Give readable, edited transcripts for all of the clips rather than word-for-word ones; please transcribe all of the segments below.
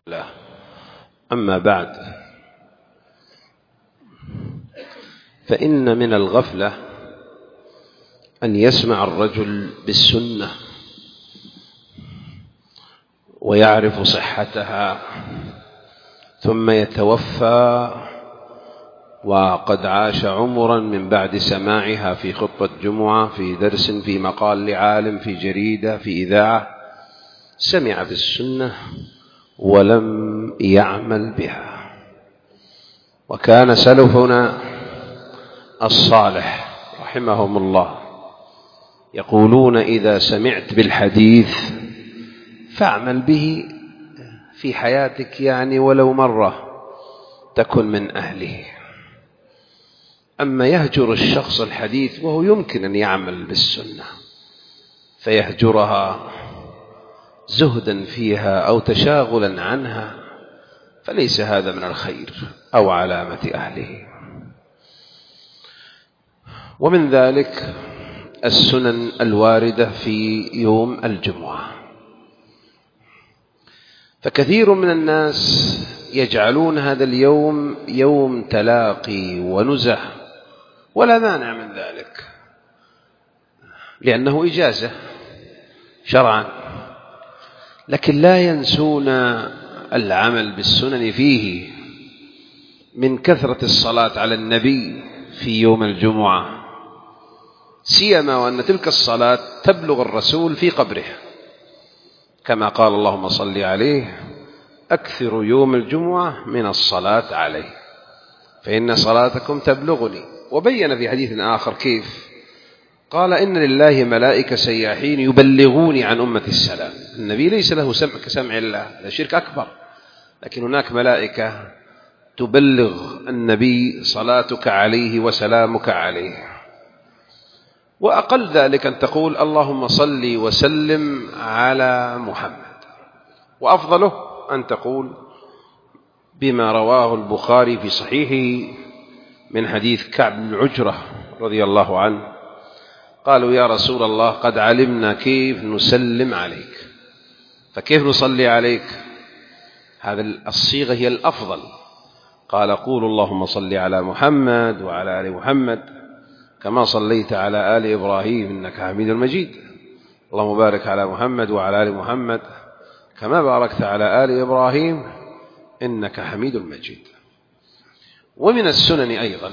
لا. أما بعد، فإن من الغفلة أن يسمع الرجل بالسنة ويعرف صحتها ثم يتوفى وقد عاش عمرا من بعد سماعها في خطبة جمعة، في درس، في مقال لعالم، في جريدة، في إذاعة، سمع بالسنة ولم يعمل بها. وكان سلفنا الصالح رحمهم الله يقولون: إذا سمعت بالحديث فاعمل به في حياتك، يعني ولو مرة تكن من أهله. أما يهجر الشخص الحديث وهو يمكن أن يعمل بالسنة فيهجرها زهدا فيها أو تشاغلا عنها، فليس هذا من الخير أو علامة أهله. ومن ذلك السنن الواردة في يوم الجمعة، فكثير من الناس يجعلون هذا اليوم يوم تلاقي ونزه، ولا مانع من ذلك لأنه إجازة شرعا، لكن لا ينسون العمل بالسنن فيه من كثرة الصلاة على النبي في يوم الجمعة، سيما وأن تلك الصلاة تبلغ الرسول في قبره، كما قال: اللهم صل عليه أكثر يوم الجمعة من الصلاة عليه فإن صلاتكم تبلغني. وبين في حديث آخر كيف قال: إن لله ملائكة سياحين يبلغوني عن أمة السلام. النبي ليس له سمع كسمع الله، هذا شرك أكبر، لكن هناك ملائكة تبلغ النبي صلاتك عليه وسلامك عليه. وأقل ذلك أن تقول: اللهم صل وسلم على محمد. وأفضله أن تقول بما رواه البخاري في صحيحه من حديث كعب بن عجرة رضي الله عنه، قالوا: يا رسول الله، قد علمنا كيف نسلم عليك، فكيف نصلي عليك؟ هذا الصيغة هي الأفضل. قال: قولوا اللهم صل على محمد وعلى آل محمد كما صليت على آل إبراهيم إنك حميد مجيد، اللهم بارك على محمد وعلى آل محمد كما باركت على آل إبراهيم إنك حميد مجيد. ومن السنن أيضا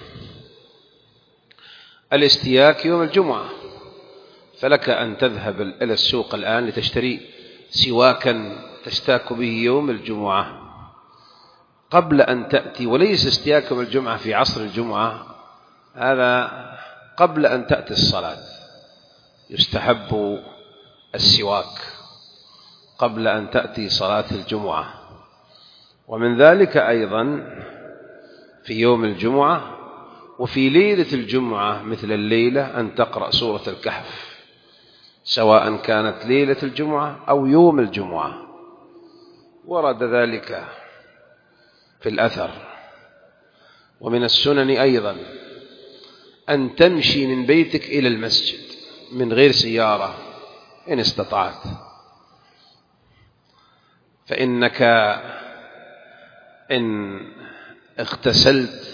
الاستياك يوم الجمعة، فلك أن تذهب إلى السوق الآن لتشتري سواكا تستاك به يوم الجمعة قبل أن تأتي، وليس استياك يوم الجمعة في عصر الجمعة، هذا قبل أن تأتي الصلاة، يستحب السواك قبل أن تأتي صلاة الجمعة. ومن ذلك أيضا في يوم الجمعة وفي ليلة الجمعة مثل الليلة أن تقرأ سورة الكهف، سواء كانت ليلة الجمعة أو يوم الجمعة، ورد ذلك في الأثر. ومن السنن أيضا أن تمشي من بيتك إلى المسجد من غير سيارة إن استطعت، فإنك إن اغتسلت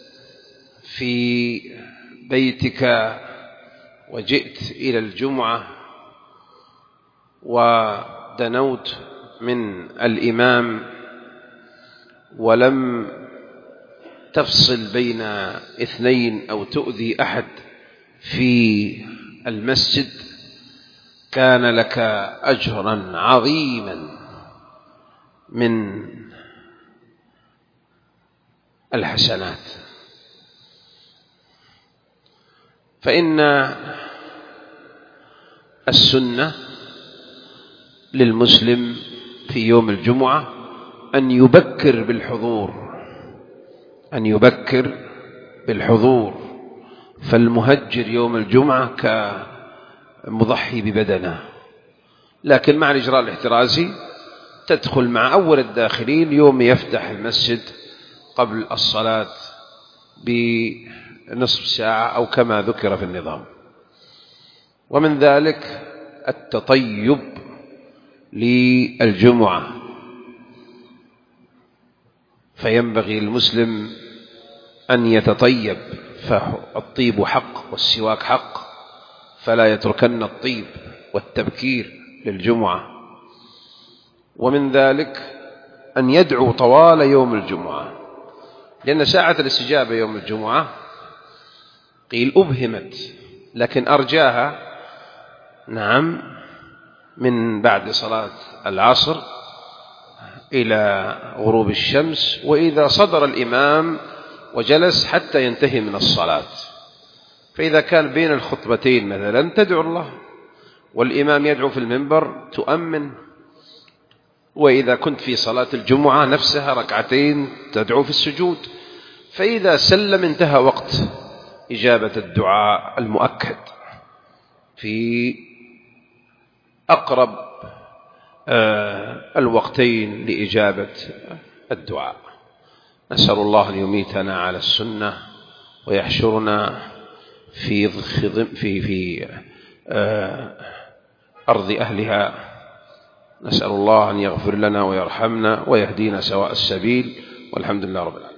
في بيتك وجئت إلى الجمعة ودنوت من الإمام ولم تفصل بين اثنين أو تؤذي أحد في المسجد، كان لك أجرا عظيما من الحسنات. فإن السنة للمسلم في يوم الجمعة أن يبكر بالحضور، فالمهجر يوم الجمعة كمضحي ببدنه، لكن مع الإجراء الاحترازي تدخل مع أول الداخلين يوم يفتح المسجد قبل الصلاة بنصف ساعة أو كما ذكر في النظام. ومن ذلك التطيب للجمعة، فينبغي للمسلم أن يتطيب، فالطيب حق والسواك حق، فلا يتركن الطيب والتبكير للجمعة. ومن ذلك أن يدعو طوال يوم الجمعة، لأن ساعة الاستجابة يوم الجمعة قيل أبهمت، لكن أرجاها نعم من بعد صلاة العصر إلى غروب الشمس، وإذا صدر الإمام وجلس حتى ينتهي من الصلاة. فإذا كان بين الخطبتين مثلا تدعو الله والإمام يدعو في المنبر تؤمن، وإذا كنت في صلاة الجمعة نفسها ركعتين تدعو في السجود. فإذا سلم انتهى وقت إجابة الدعاء المؤكد في أقرب الوقتين لإجابة الدعاء. نسأل الله أن يميتنا على السنة ويحشرنا في أرض أهلها. نسأل الله أن يغفر لنا ويرحمنا ويهدينا سواء السبيل، والحمد لله رب العالمين.